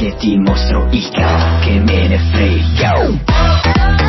che ti mostro il capo, che me ne frega.